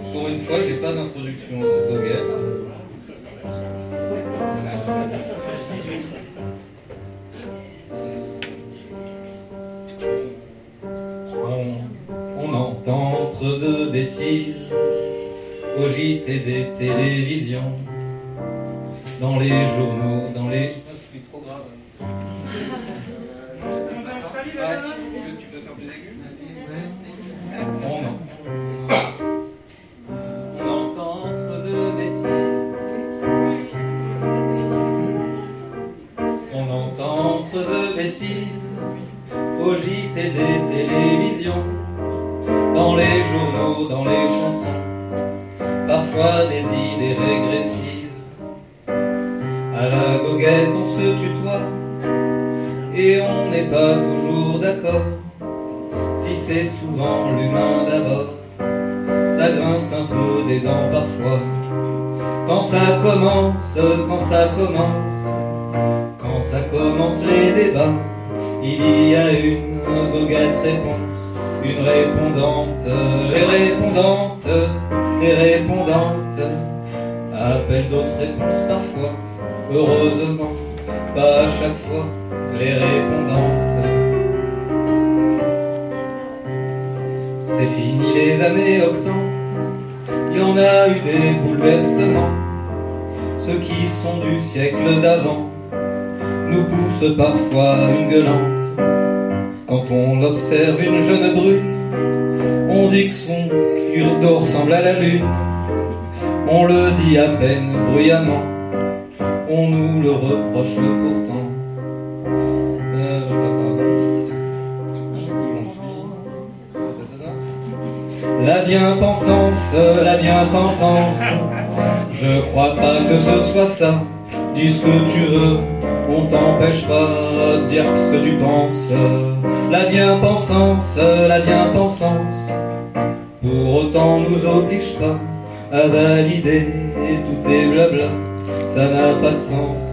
Pour une fois, j'ai pas d'introduction à cette goguette. On entend entre deux bêtises au JT des télévisions, dans les journaux, dans les... Ah, je suis trop grave. Tu peux faire plus aigu? On entend entre deux bêtises. On entend entre deux bêtises au JT des télévisions, dans les journaux, dans les chansons, parfois des idées régressives. À la goguette on se tutoie et on n'est pas toujours d'accord. Si c'est souvent l'humain d'abord, ça grince un peu des dents parfois. Quand ça commence, quand ça commence, quand ça commence les débats, il y a une goguette réponse, une répondante. Les répondantes appellent d'autres réponses parfois. Heureusement, pas à chaque fois, les répondantes. C'est fini les années octantes, il y en a eu des bouleversements. Ceux qui sont du siècle d'avant nous poussent parfois une gueulante. Quand on observe une jeune brune, on dit que son cure-d'eau ressemble à la lune. On le dit à peine bruyamment, on nous le reproche pourtant. La bien-pensance, je crois pas que ce soit ça. Dis ce que tu veux, on t'empêche pas de dire ce que tu penses. La bien-pensance, pour autant nous oblige pas à valider tout tes blabla, ça n'a pas de sens.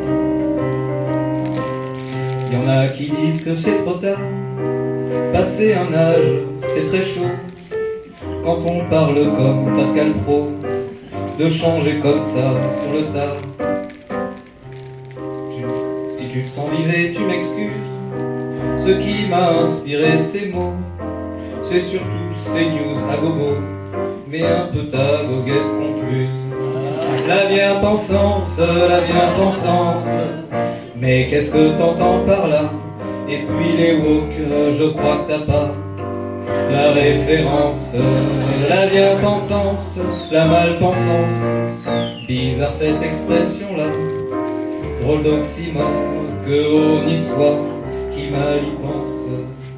Y en a qui disent que c'est trop tard, passé un âge, c'est très chaud. Quand on parle comme Pascal Pro, de changer comme ça sur le tas. Si tu te sens visé, tu m'excuses. Ce qui m'a inspiré ces mots, c'est surtout ces news à gogo, mais un peu ta goguette confuse. La bien-pensance, mais qu'est-ce que t'entends par là? Et puis les woke, je crois que t'as pas la référence. La bien-pensance, la mal-pensance, bizarre cette expression-là, drôle d'oxymore, que haut n'y soit qui mal y pense.